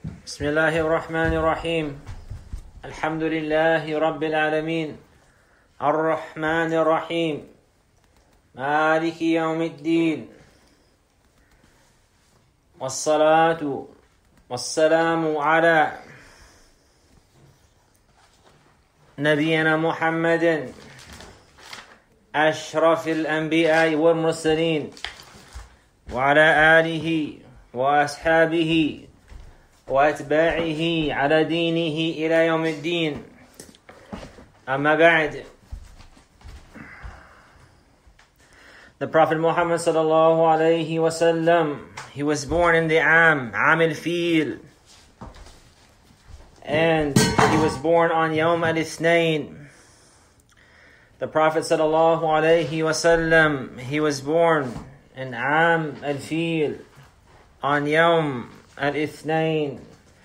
بسم الله الرحمن الرحيم الحمد لله رب العالمين الرحمن الرحيم مالك يوم الدين والصلاة والسلام على نبينا محمد أشرف الأنبياء والمرسلين وعلى آله وأصحابه وأتباعه على دينه إلى يوم الدين. أما بعد. The Prophet Muhammad sallallahu alayhi wasallam, he was born in the Am al-Fil, and he was born on Yawm al-Ithnain. The Prophet sallallahu alayhi wasallam, he was born in Am al-Fil on Yawm al-Ithnain,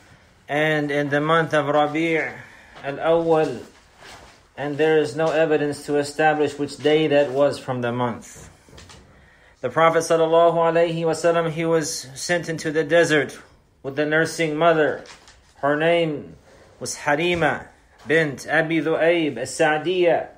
and in the month of Rabi' al-Awwal, and there is no evidence to establish which day that was from the month. The Prophet sallallahu alaihi wasallam, he was sent into the desert with the nursing mother. Her name was Harima bint Abi Dhu'ayb as-Sa'diyah,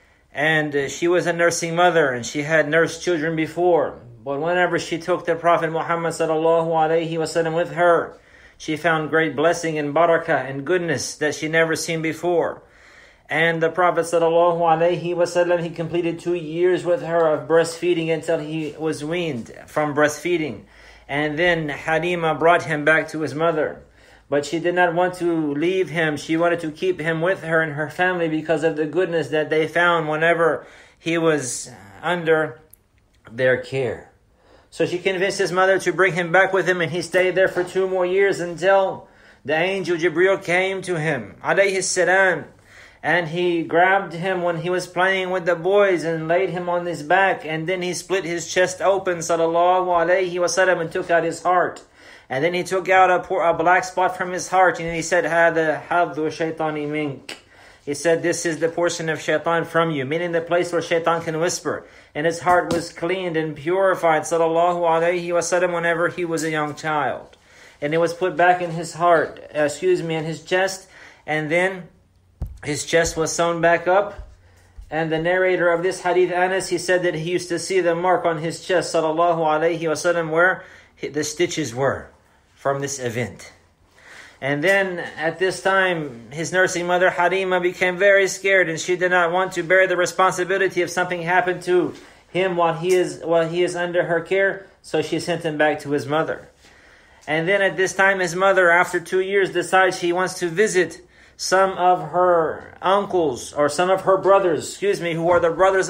and she was a nursing mother, and she had nursed children before. But whenever she took the Prophet Muhammad sallallahu alaihi wasallam with her, she found great blessing and barakah and goodness that she never seen before. And the Prophet sallallahu alaihi wasallam, he completed 2 years with her of breastfeeding until he was weaned from breastfeeding. And then Halima brought him back to his mother. But she did not want to leave him. She wanted to keep him with her and her family because of the goodness that they found whenever he was under their care. So she convinced his mother to bring him back with him, and he stayed there for 2 more years until the angel Jibreel came to him, alayhi salam, and he grabbed him when he was playing with the boys and laid him on his back, and then he split his chest open, sallallahu alayhi wasallam, and took out his heart. And then he took out a black spot from his heart, and he said, هَذَا حَظُّ الشَّيْطَانِ مِنْكَ. He said, this is the portion of shaitan from you, meaning the place where shaitan can whisper. And his heart was cleaned and purified, sallallahu alayhi wasallam, whenever he was a young child. And it was put back in his heart, in his chest, and then his chest was sewn back up. And the narrator of this hadith, Anas, he said that he used to see the mark on his chest, sallallahu alayhi wasallam, where the stitches were from this event. And then at this time, his nursing mother Halima became very scared, and she did not want to bear the responsibility if something happened to him while he is under her care. So she sent him back to his mother. And then at this time, his mother, after 2 years, decides she wants to visit some of her uncles, or some of her brothers, who are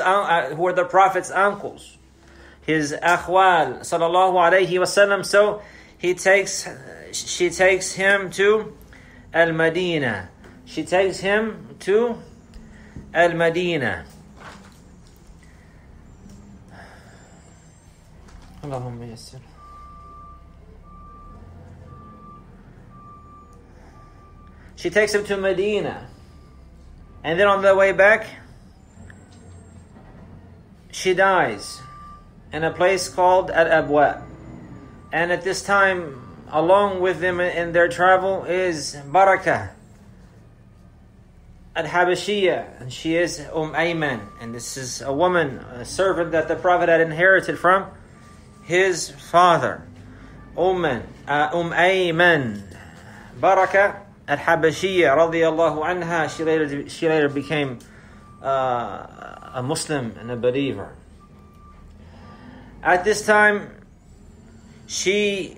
the Prophet's uncles, his akhwal, sallallahu alayhi wasallam. So she takes him to Al-Madinah. She takes him to Al-Madinah. Allahumma yassir. She takes him to Medina. And then on the way back, she dies in a place called Al-Abwa. And at this time, along with them in their travel is Barakah al-Habashiyah, and she is Ayman, and this is a woman, a servant that the Prophet had inherited from his father. Ayman, Barakah al-Habashiyah radiyallahu anha. She later became a Muslim and a believer. At this time, she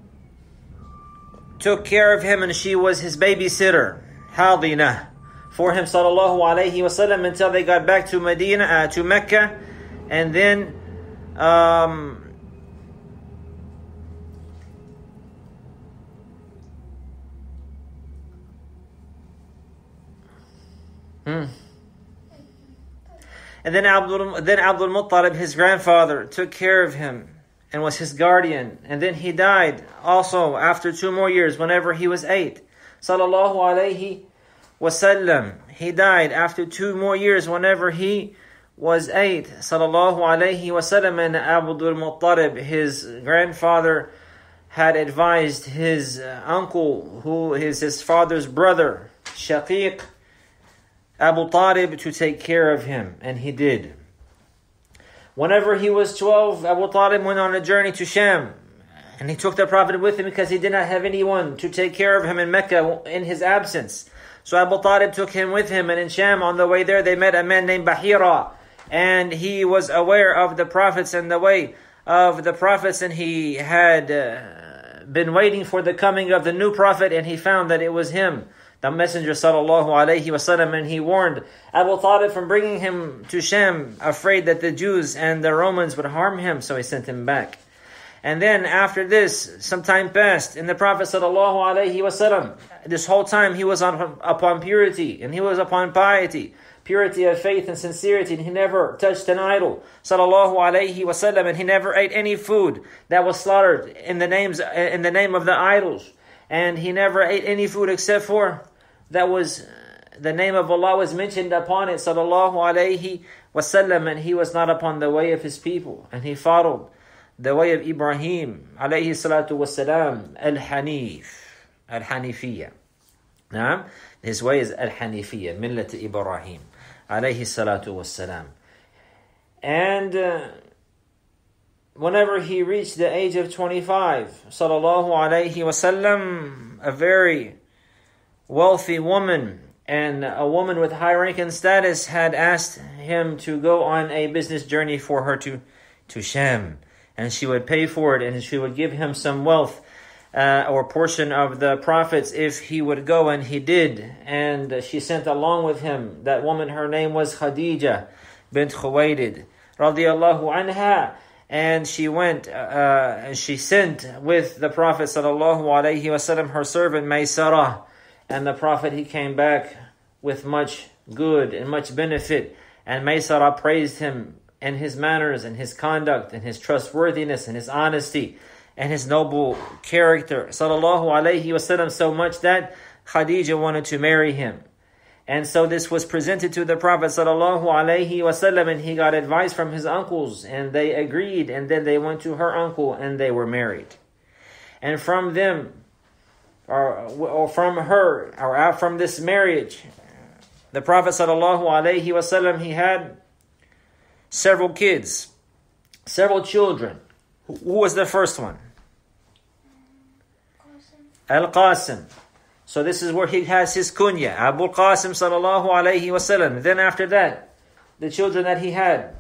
took care of him, and she was his babysitter, Hadina, for him, sallallahu alayhi wasallam, until they got back to Medina, to Mecca. And then Abdul Muttalib, his grandfather, took care of him and was his guardian. And then he died also after 2 more years, whenever he was 8. Sallallahu alayhi wasallam. He died after 2 more years, whenever he was 8. Sallallahu alayhi wasallam. And Abdul Muttalib, his grandfather, had advised his uncle, who is his father's brother, Shaqiq, Abu Talib, to take care of him, and he did. Whenever he was 12, Abu Talib went on a journey to Sham, and he took the Prophet with him because he did not have anyone to take care of him in Mecca in his absence. So Abu Talib took him with him, and in Sham, on the way there, they met a man named Bahira, and he was aware of the prophets and the way of the prophets, and he had been waiting for the coming of the new prophet, and he found that it was him, the Messenger sallallahu alaihi wasallam, and he warned Abu Talib from bringing him to Sham, afraid that the Jews and the Romans would harm him, so he sent him back. And then after this, some time passed, and the Prophet sallallahu alaihi wasallam, this whole time he was upon purity, and he was upon piety, purity of faith and sincerity, and he never touched an idol, sallallahu alaihi wasallam, and he never ate any food that was slaughtered in the name of the idols, and he never ate any food except for that was the name of Allah was mentioned upon it, sallallahu alaihi wasallam, and he was not upon the way of his people, and he followed the way of Ibrahim alayhi salatu wassalam, al-Hanif, al-Hanifiyya. Now, his way is al-Hanifiyya, millat Ibrahim alayhi salatu wassalam. And whenever he reached the age of 25, sallallahu alayhi wasallam, a very wealthy woman and a woman with high rank and status had asked him to go on a business journey for her to Sham. And she would pay for it, and she would give him some wealth or portion of the profits if he would go, and he did. And she sent along with him that woman. Her name was Khadija bint Khuwaylid radiyallahu anha, and she went and she sent with the Prophet sallallahu alaihi wasallam her servant Maysarah, and the Prophet, he came back with much good and much benefit, and Maysarah praised him and his manners and his conduct and his trustworthiness and his honesty and his noble character, sallallahu alaihi wasallam, so much that Khadija wanted to marry him. And so this was presented to the Prophet sallallahu alaihi wasallam, and he got advice from his uncles, and they agreed, and then they went to her uncle and they were married. And from them, or from her, or from this marriage, the Prophet sallallahu alaihi wasallam, he had several kids, several children. Who was the first one? Al-Qasim. So this is where he has his kunya, Abu Qasim sallallahu alayhi wasallam. Then after that, the children that he had,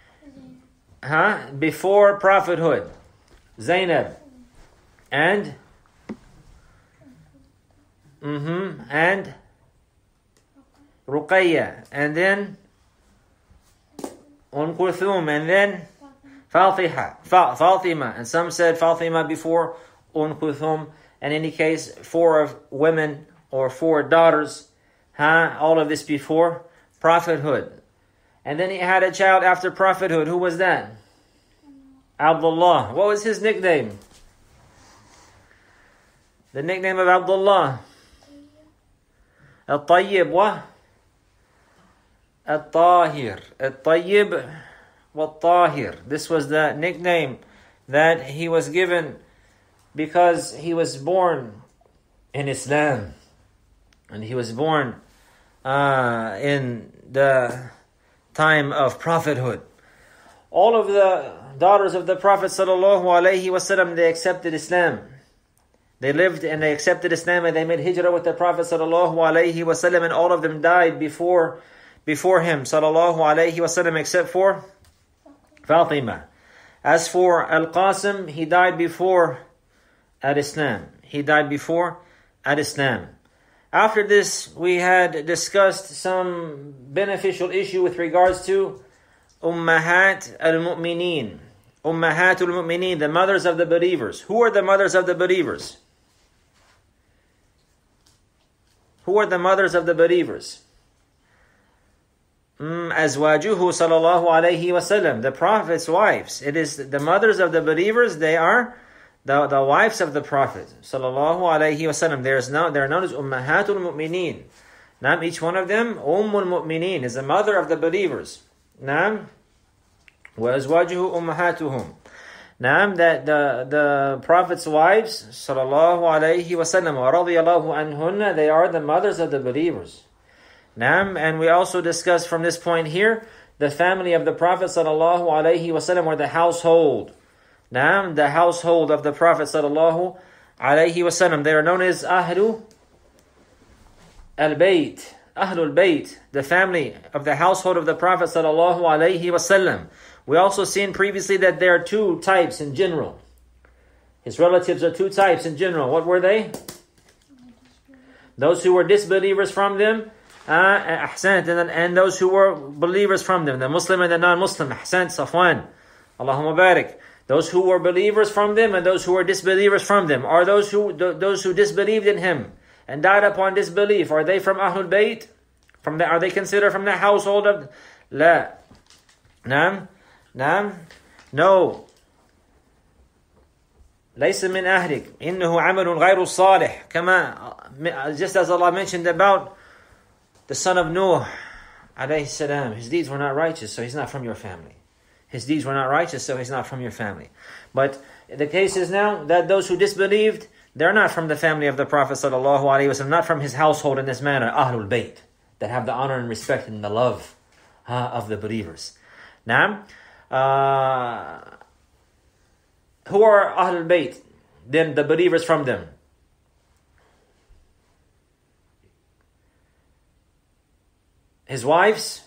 before prophethood, Zainab, and and Ruqayya, and then Kulthum, and then Fatima, and some said Fatima before Kulthum. In any case, 4 of women or 4 daughters, all of this before prophethood. And then he had a child after prophethood. Who was that? Abdullah. What was his nickname? The nickname of Abdullah? Al-Tayyib wa? Al-Tahir. Al-Tayyib wa-Tahir. This was the nickname that he was given because he was born in Islam. And he was born in the time of prophethood. All of the daughters of the Prophet sallallahu alaihi wasallam, they accepted Islam. They lived and they accepted Islam, and they made hijrah with the Prophet sallallahu alaihi wasallam, and all of them died before him sallallahu alaihi wasallam, except for Fatima. As for Al-Qasim, he died before Al-Islam. He died before Al-Islam. After this, we had discussed some beneficial issue with regards to Ummahat al-Mu'mineen. Ummahat al-Mu'mineen, the mothers of the believers. Who are the mothers of the believers? Who are the mothers of the believers? Azwajuhu sallallahu alayhi wasallam, the Prophet's wives. It is the mothers of the believers. They are the wives of the Prophet sallallahu alayhi wasallam. They're known as Ummahatul Mu'mineen. Now, each one of them, Ummul Mu'mineen, is the mother of the believers. Now, wa azwajuhu ummahatuhum. Naam, that the Prophet's wives, sallallahu alayhi wasallam, wa radiyallahu anhunna, they are the mothers of the believers. Naam, and we also discussed from this point here, the family of the Prophet sallallahu alayhi wasallam, or the household. Naam, the household of the Prophet sallallahu alayhi wasallam. They are known as Ahlu al-Bayt. Ahlul Bayt, the family of the household of the Prophet sallallahu alayhi wasallam. We also seen previously that there are two types in general. His relatives are two types in general. What were they? Those who were disbelievers from them, and those who were believers from them, the Muslim and the non-Muslim. Ahsant, Safwan. Allahumma barik. Those who were believers from them and those who were disbelievers from them. Are those who disbelieved in him and died upon disbelief, are they from Ahlul Bayt? Are they considered from the household of? La. Naam. Naam. No. ليس من أهلك إنه عمل غير صالح. كما, just as Allah mentioned about the son of Nuh alayhi salam, his deeds were not righteous, so he's not from your family. His deeds were not righteous, so he's not from your family. But the case is now that those who disbelieved, they're not from the family of the Prophet sallallahu alaihi wasallam, not from his household in this manner, Ahlul Bayt, that have the honor and respect and the love of the believers. Now, who are Ahlul Bayt? Then the believers from them. His wives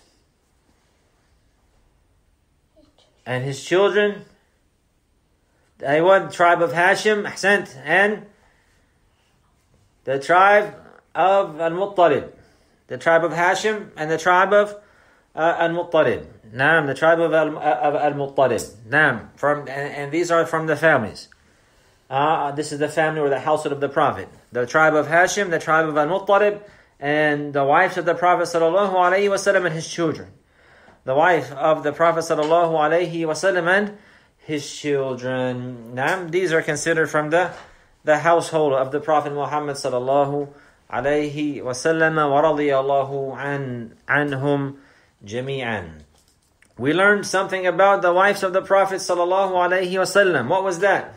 and his children. The tribe of Hashim, Ahsant, and the tribe of Al-Muttalib. The tribe of Hashim and the tribe of Al-Muttalib. Naam, the tribe of Al-Muttalib. Naam, and these are from the families. This is the family or the household of the Prophet. The tribe of Hashim, the tribe of Al-Muttalib, and the wives of the Prophet sallallahu alaihi wasallam and his children. The wife of the Prophet sallallahu alaihi wasallam and his children. Naam, these are considered from the household of the Prophet Muhammad sallallahu alaihi wasallam, wa radiyallahu anhum jami'an. We learned something about the wives of the Prophet sallallahu alaihi wasallam. What was that?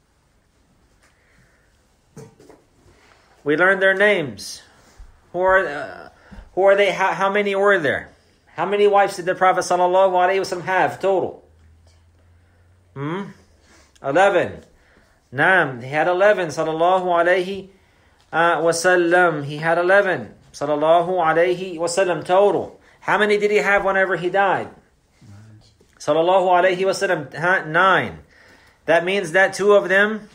We learned their names. Who are they? How many were there? How many wives did the Prophet sallallahu alaihi wasallam have total? 11. Naam, he had 11 sallallahu alaihi wasallam. He had 11 sallallahu alaihi wasallam total. How many did he have whenever he died? Sallallahu alaihi wasallam, 9. That means that two of them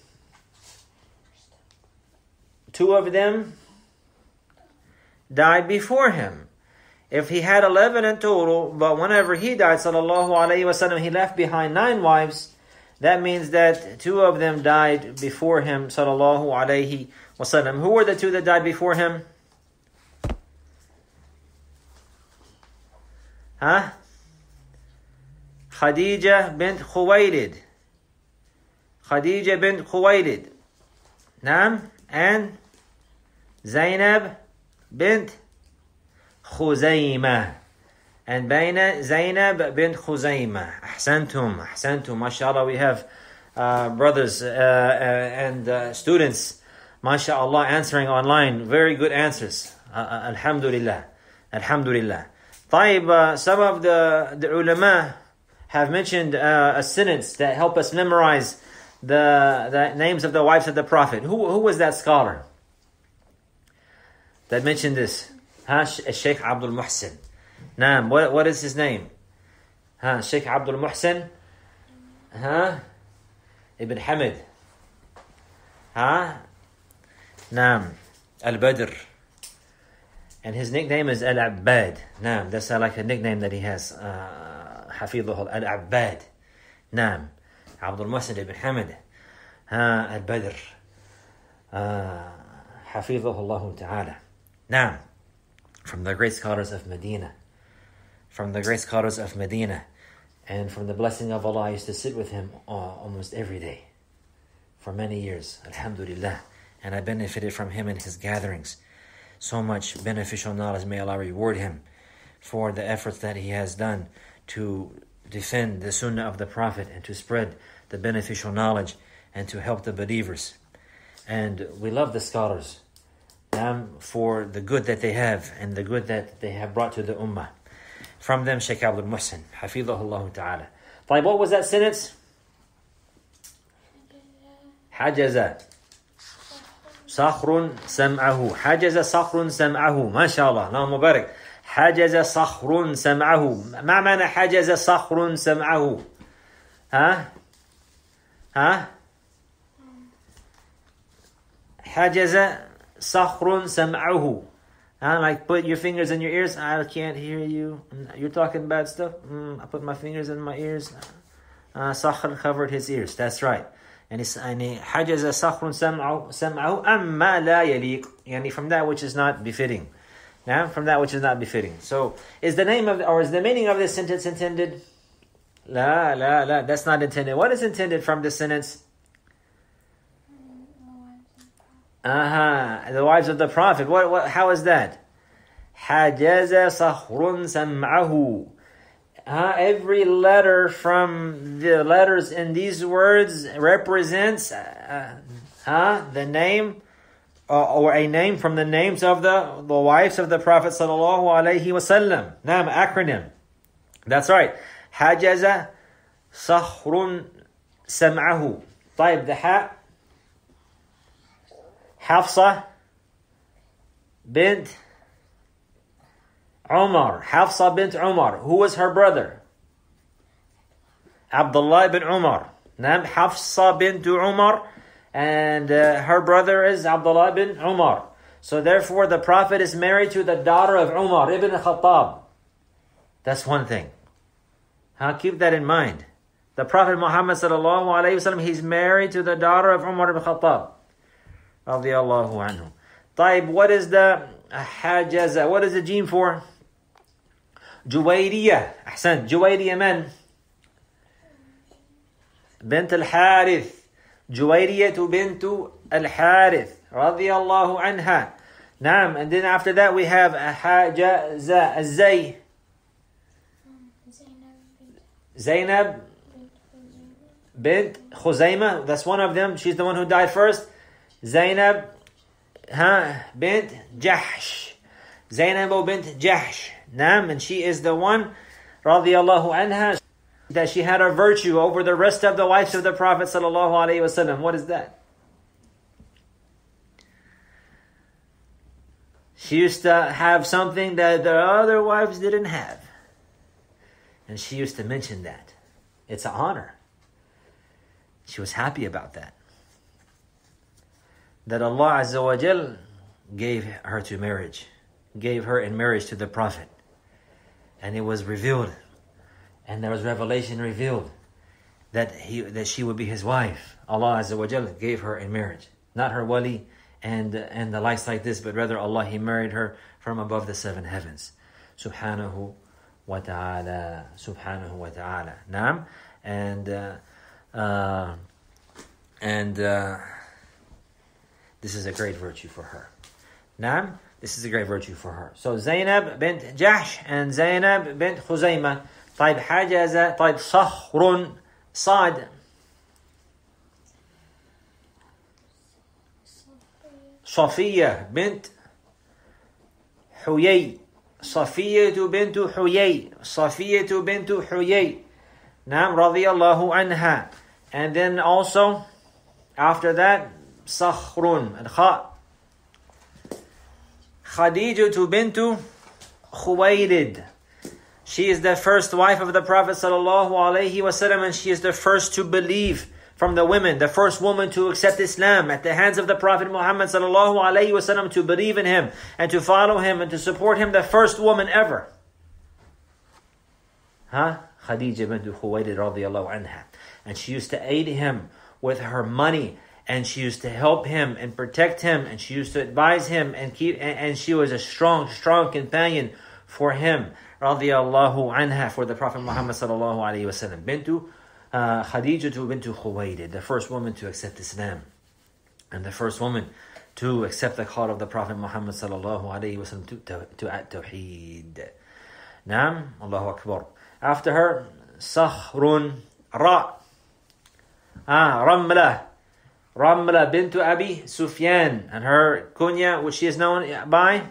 died before him. If he had 11 in total, but whenever he died, sallallahu alaihi wasallam, he left behind 9 wives, that means that 2 of them died before him, sallallahu alaihi wasallam. Who were the 2 that died before him? Khadija bint Khuwaylid. Khadija bint Khuwaylid. Naam. And Zainab bint Khuzaymah. And Baina Zainab bint Khuzaymah. Ahsantum, ahsantum. MashaAllah, we have brothers and students, MashaAllah, answering online. Very good answers. Alhamdulillah. Alhamdulillah. طيب, some of the ulama have mentioned a sentence that help us memorize the names of the wives of the Prophet. Who was that scholar that mentioned this? Sheikh Abdul Muhsin. Naam, what is his name? Sheikh Abdul Muhsin. Ibn Hamid. Naam, Al-Badr. And his nickname is Al-Abbad. Naam, that's like a nickname that he has. Hafidhullah Al-Abbad. Naam. Abdul Muhsin ibn Hamid Al-Badr. Hafidhullah ta'ala. Naam. From the great scholars of Medina. From the great scholars of Medina. And from the blessing of Allah, I used to sit with him almost every day. For many years. Alhamdulillah. And I benefited from him in his gatherings. So much beneficial knowledge. May Allah reward him for the efforts that he has done to defend the sunnah of the Prophet and to spread the beneficial knowledge and to help the believers. And we love the scholars for the good that they have and the good that they have brought to the ummah. From them, Shaykh Abdul Muhsin, Hafidhahullah Ta'ala. What was that sentence? Hajaza صخر سمعه. حجز صخر سمعه. ما شاء الله. اللهم بارك. حجز صخر سمعه. ما معنى حجز صخر سمعه؟ حجز صخر سمعه. Like put your fingers in your ears. I can't hear you. You're talking bad stuff. I put my fingers in my ears. صخر covered his ears. That's right. And حجز صخر سمعه أما لا يليق. يعني from that which is not befitting. Now, from that which is not befitting. So, is the meaning of this sentence intended? La, that's not intended. What is intended from this sentence? The wives of the Prophet. How is that? حجز صخر سمعه. Every letter from the letters in these words represents the name or a name from the names of the wives of the Prophet sallallahu alaihi wasallam. Naam, acronym. That's right. حجز صخر سمعه. طيب, the Hafsa bint Umar. Hafsa bint Umar. Who was her brother? Abdullah ibn Umar. Naam, Hafsa bint Umar. And her brother is Abdullah ibn Umar. So therefore the Prophet is married to the daughter of Umar ibn Khattab. That's one thing. Keep that in mind. The Prophet Muhammad sallallahu alayhi wasallam, he's married to the daughter of Umar ibn Khattab. Radiyallahu anhu. طيب, what is the hajaza? What is the jim for? Juwayriyah. Ahsan. Juwayriyah man. Bint al-Harith. Juwayriyah bint al-Harith. Radiyallahu anha. Naam. And then after that we have hajaza az-zay. Zainab bint Khuzaymah. That's one of them. She's the one who died first. Zainab bint Jahsh. Zainab bint Jahsh. Naam, and she is the one, radiyallahu anha, that she had a virtue over the rest of the wives of the Prophet sallallahu alaihi wasallam. What is that? She used to have something that the other wives didn't have. And she used to mention that. It's an honor. She was happy about that. That Allah Azza wa Jal gave her to marriage. Gave her in marriage to the Prophet. And it was revealed. And there was revelation revealed. That she would be his wife. Allah Azza wa Jal gave her in marriage. Not her wali and the likes like this. But rather Allah, He married her from above the seven heavens. Subhanahu wa ta'ala. Subhanahu wa ta'ala. Naam. And this is a great virtue for her. Naam, this is a great virtue for her. So Zainab bint Jahsh and Zainab bint Khuzaymah. طيب حجز. طيب صخر صاد. صفية بنت حيي. صفية بنت حيي. صفية بنت حيي. Naam, radiyallahu anha. And then also after that صخر الخاء. Khadijah bint Khuwaylid. She is the first wife of the Prophet sallallahu alaihi wasallam, and she is the first to believe from the women, the first woman to accept Islam at the hands of the Prophet Muhammad sallallahu alaihi wasallam, to believe in him and to follow him and to support him, the first woman ever. Khadijah bint Khuwaylid radiyallahu anha. And she used to aid him with her money, and she used to help him and protect him, and she used to advise him and she was a strong companion for him, radiyallahu anha, for the Prophet Muhammad sallallahu alaihi wasallam. Khadijah bint Khuwaylid, the first woman to accept Islam, and the first woman to accept the call of the Prophet Muhammad sallallahu alaihi wasallam to at-tawheed. Naam, Allahu Akbar. After her, Sakhrun Ra. Ramla. Ramla bint Abi Sufyan. And her kunya, which she is known by?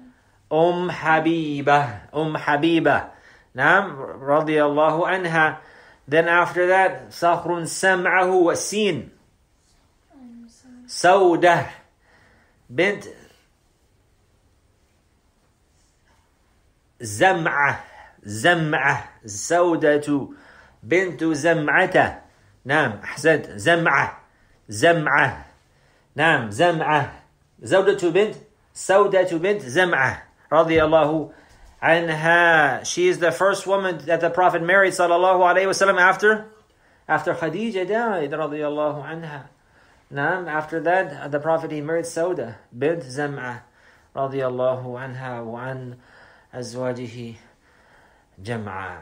Habiba. Habiba. Naam, radiyallahu anha. Then after that, Sakhrun Sam'ahu wa Sin. Saudah bint Zam'ah. Saudatu bint Zam'ata. Naam, ahsant. Zam'ah. Naam, Zam'ah. Saudatu bint Zam'ah. Radiyallahu anha. She is the first woman that the Prophet married, sallallahu alayhi wasallam, after Khadija died, radiyallahu anha. Naam, after that, the Prophet, he married Sauda bint Zam'ah, radiyallahu anha, wa an azwajihi jam'a.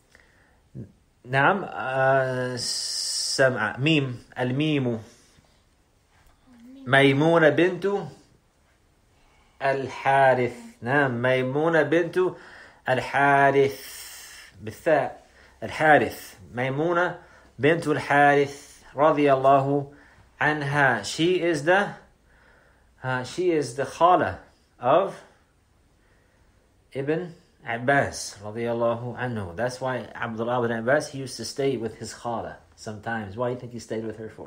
Naam, Sam'a, Mim, al-Mimu. Maymuna bintu al-Harith. نعم ميمونة بنت الحارث بالثاء الحارث ميمونة بنت الحارث رضي الله عنها. She is the khala of Ibn Abbas رضي الله عنه. That's why Abdullah ibn Abbas, he used to stay with his khala sometimes. Why do you think he stayed with her for?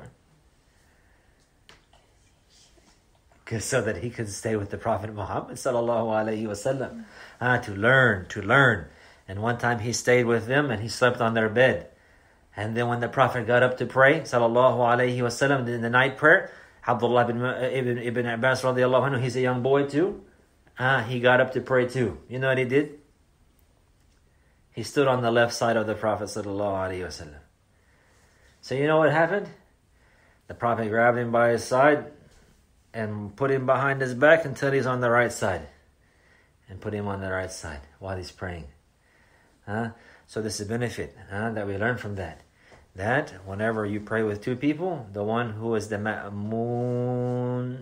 So that he could stay with the Prophet Muhammad sallallahu alaihi wasallam, to learn. And one time he stayed with them and he slept on their bed. And then when the Prophet got up to pray sallallahu alaihi wasallam in the night prayer, Abdullah ibn Abbas radiallahu anhu, he's a young boy too. He got up to pray too. You know what he did? He stood on the left side of the Prophet sallallahu alaihi wasallam. So you know what happened? The Prophet grabbed him by his side and put him behind his back until he's on the right side. And put him on the right side while he's praying. So this is a benefit that we learn from that. That whenever you pray with two people, the one who is the ma'moom,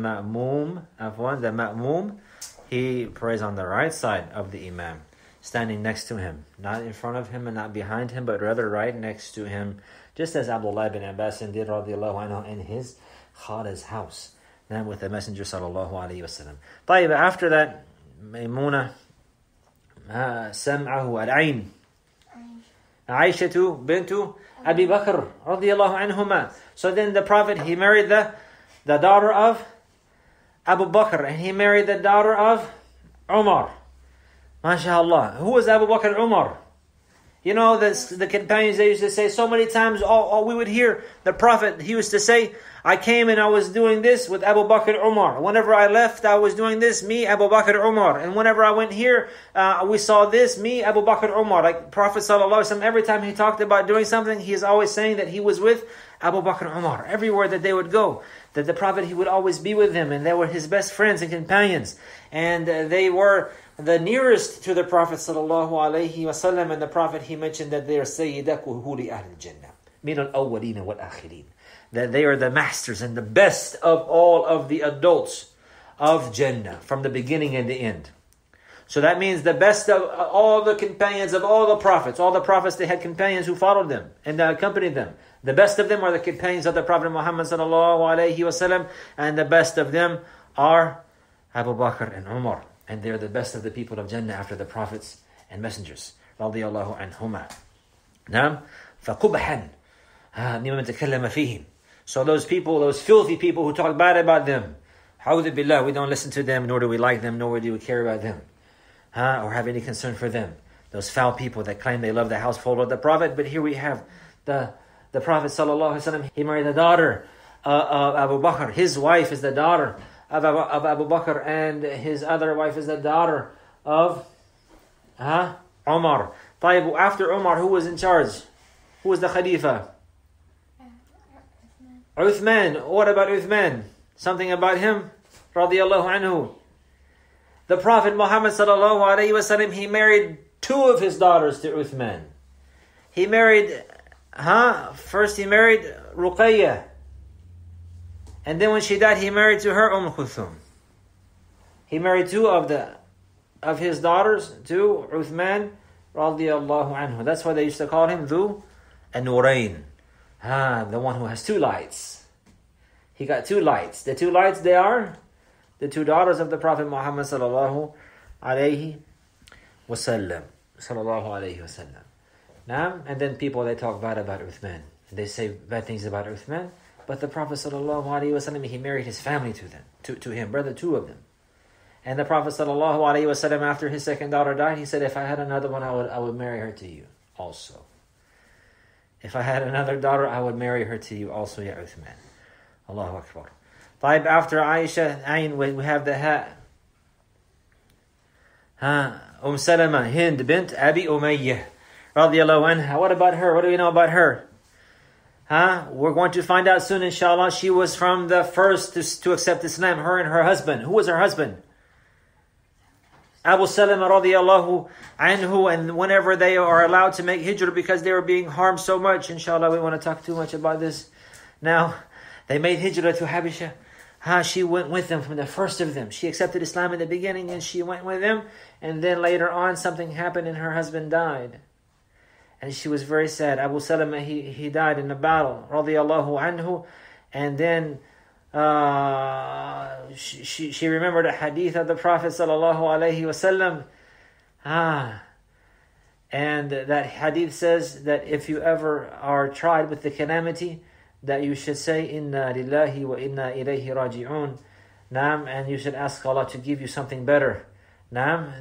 he prays on the right side of the imam, standing next to him. Not in front of him and not behind him, but rather right next to him. Just as Abdullah ibn Abbas did radiallahu anhu in his khala's house. Then with the Messenger sallallahu alayhi wasallam. طيب, after that, Maymuna Sam'ahu al-Ain. Aishatu bintu Abi Bakr radiyallahu anhuma. So then the Prophet, he married the daughter of Abu Bakr, and he married the daughter of Umar. MashaAllah. Who was Abu Bakr Umar? You know, the companions, they used to say so many times, we would hear the Prophet, he used to say, I came and I was doing this with Abu Bakr Umar. Whenever I left, I was doing this, me, Abu Bakr Umar. And whenever I went here, we saw this, me, Abu Bakr Umar. Like Prophet ﷺ, every time he talked about doing something, he is always saying that he was with Abu Bakr Umar. Everywhere that they would go, that the Prophet, he would always be with them, and they were his best friends and companions. And they were the nearest to the Prophet sallallahu alaihi wasallam, and the Prophet, he mentioned that they are sayyidak kuhuli ahl al-jannah min al-awwalin wal-akhirin, that they are the masters and the best of all of the adults of Jannah, from the beginning and the end. So that means the best of all the companions of all the prophets. All the prophets, they had companions who followed them and accompanied them. The best of them are the companions of the Prophet Muhammad sallallahu alaihi wasallam, and the best of them are Abu Bakr and Umar. And they're the best of the people of Jannah after the prophets and messengers. Radiyallahu anhuma. Naam. فَقُبْحًا مِمَّنْ تَكَلَّمَ فِيهِمْ. So those people, those filthy people who talk bad about them, A'udhu billah, we don't listen to them, nor do we like them, nor do we care about them, or have any concern for them. Those foul people that claim they love the household of the Prophet. But here we have the Prophet sallallahu alaihi wasallam. He married the daughter of Abu Bakr. His wife is the daughter of Abu Bakr, and his other wife is the daughter of Umar. طيب, after Umar, who was in charge? Who was the Khalifa? Uthman. What about Uthman? Something about him? Radiyallahu anhu. The Prophet Muhammad sallallahu alayhi wasallam, he married two of his daughters to Uthman. He married, first he married Ruqayyah. And then when she died, he married to her Kulthum. He married two of his daughters to Uthman radiyallahu anhu. That's why they used to call him Dhu an-Nurayn. The one who has two lights. He got two lights. The two lights, they are the two daughters of the Prophet Muhammad sallallahu alayhi wasallam. Sallallahu alayhi wasallam. Now, and then people, they talk bad about Uthman. They say bad things about Uthman. But the Prophet sallallahu alayhi wasallam, he married his family to them, to him, brother, two of them. And the Prophet sallallahu alayhi wasallam, after his second daughter died, he said, if I had another one, I would marry her to you also. If I had another daughter, I would marry her to you also, ya Uthman. Allahu Akbar. طيب, after Aisha, Ayn, we have the ha. Salama, Hind bint Abi Umayyah, radiyallahu anha. What about her? What do we know about her? We're going to find out soon, inshallah. She was from the first to accept Islam, her and her husband. Who was her husband? Abu Salama radiyallahu anhu. And whenever they are allowed to make hijrah because they were being harmed so much, inshallah, we want to talk too much about this now. They made hijrah to Habasha. She went with them from the first of them. She accepted Islam in the beginning and she went with them. And then later on something happened and her husband died. And she was very sad. Abu Salama, he died in the battle, radiyallahu anhu. And then she remembered a hadith of the Prophet sallallahu alaihi wasallam. And that hadith says that if you ever are tried with the calamity, that you should say, Inna lillahi wa inna ilayhi raji'un. Naam, and you should ask Allah to give you something better. Naam,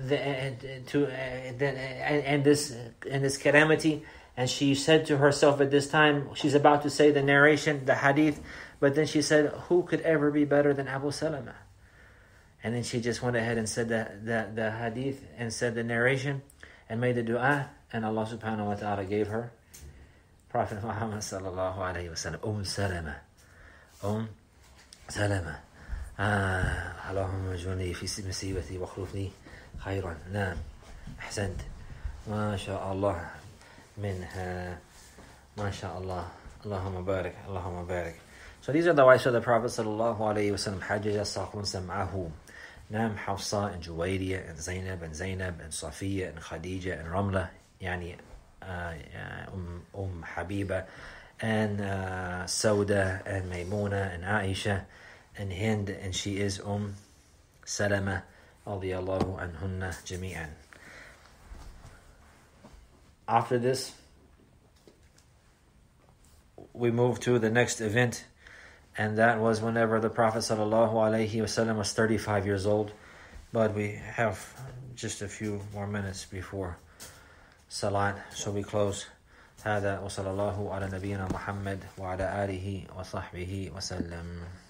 and this calamity. And she said to herself at this time, she's about to say the narration, the hadith, but then she said, who could ever be better than Abu Salama? And then she just went ahead and said the hadith and said the narration and made the dua, and Allah subhanahu wa ta'ala gave her Prophet Muhammad sallallahu alayhi wa sallam. Salama. اللهم اجعلني في مصيبتي واخلفني خيرا. نعم, أحسنت, ما شاء الله منها, ما شاء الله, اللهم بارك, اللهم بارك. So these are the wives of the Prophet sallallahu alayhi wa sallam. حجج صاحب سمعه. نعم, Hafsa and Juwayriya and Zainab and Safiya and Khadija and Ramla, يعني Habiba and Sauda and Maymuna and Aisha and Hind, and she is Salama radiyallahu anhunna jami'an. After this, we move to the next event, and that was whenever the Prophet sallallahu alaihi wasallam was 35 years old. But we have just a few more minutes before Salat, so we close. هذا وصلى الله على نبينا محمد وعلى آله وصحبه وسلم.